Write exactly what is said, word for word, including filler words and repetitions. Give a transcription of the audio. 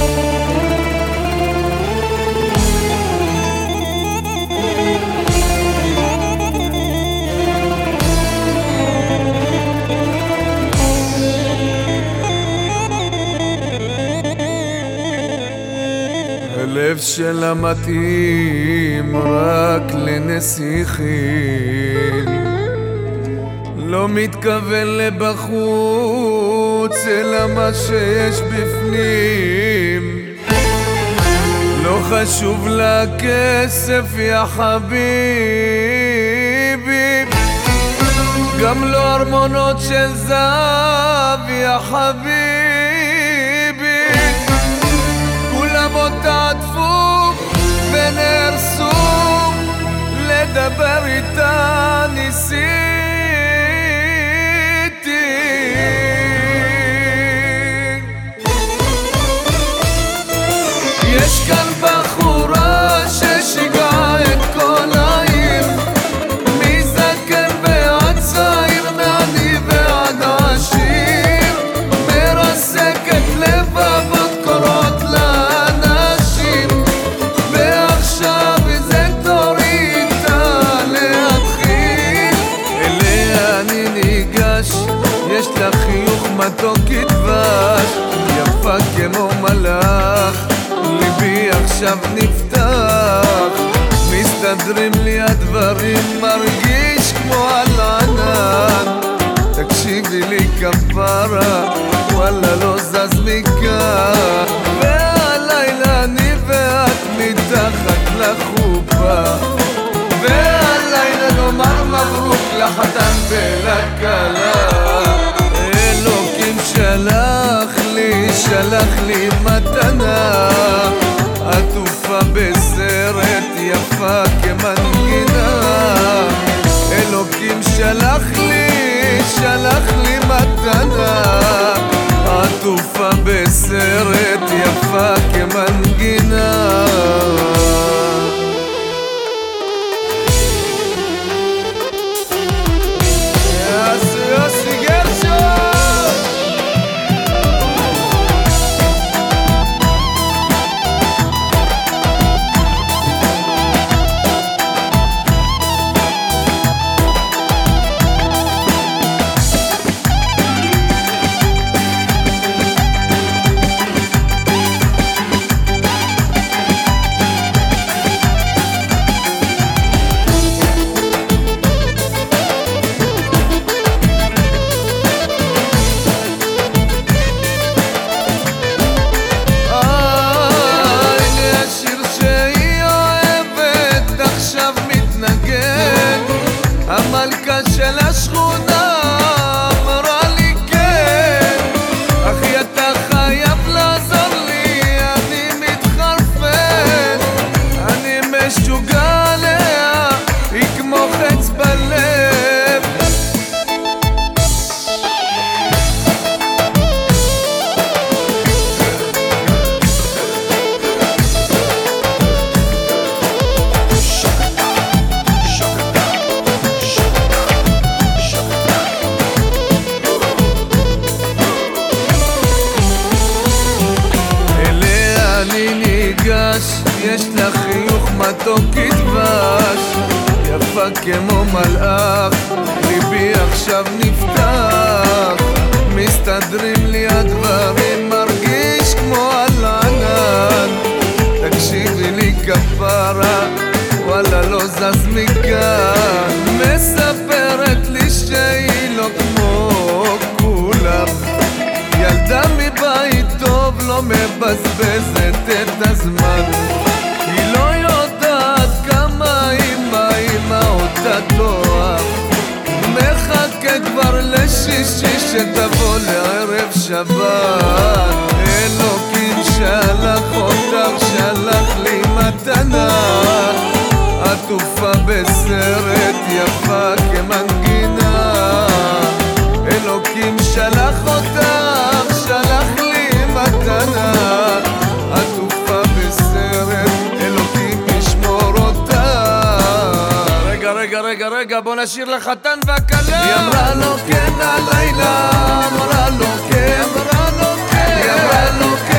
הלב שלה מתאים רק לנסיכים, לא מתכוון לבחוץ אלא מה שיש בפנים. לא חשוב לה כסף יא חביבי, גם לא ארמונות של זהב יא חביבי. כולם אותה עטפו ונהרסו, לדבר איתה ניסיתי. יש כאן בחורה ששיגעה את כל העיר, מזקן ועד צעיר, מעני ועד עשיר, מרסקת לבבות, קורות לאנשים, ועכשיו זה תורי איתה להתחיל. אליה אני ניגש, יש לה חיוך מתוק כדבש, יפה כמו מלאך, ליבי עכשיו נפתח, מסתדרים לי הדברים, מרגיש כמו על ענן. תקשיבי לי כפרה, וואלה לא זז מכאן, והלילה אני ואת מתחת לחופה, והלילה נאמר מברוק לחתן ולכלה. אלוקים שלח לי, שלח לי מתנה, עטופה בסרט יפה כמנגינה. אלוקים שלח לי, שלח לי מתנה, עטופה בסרט יפה כמנגינה. המלכה של השכונה אמרה לי כן, אחי אתה חייב לעזור לי, אני מתחרפן, אני משוגע עליה, היא כמו חץ בלב. יש לה חיוך מתוק כדבש, יפה כמו מלאך, ליבי עכשיו נפתח, מסתדרים לי הדברים, מרגיש כמו על ענן. תקשיבי לי כפרה, וואלה לא זז מכאן, מספרת לי שהיא לא כמו כולם, ילדה מבית טוב, לא מבזבזת את הזמן. היא לא יודעת כמה אמא אמא אותה תואר, מחכה כבר לשישי שתבוא לערב שבת. אלוקים שלח אותך, שלח לי מתנה, עטופה בסרט יפה כמנגינה. אלוקים שלח אותך, שלח לי מתנה, עטופה בסרט, אלוקים ישמור אותה. רגע רגע רגע רגע בוא נשאיר לחתן והכלה. היא אמרה לו כן הלילה, אמרה לו כן, אמרה לו כן, היא אמרה לו כן.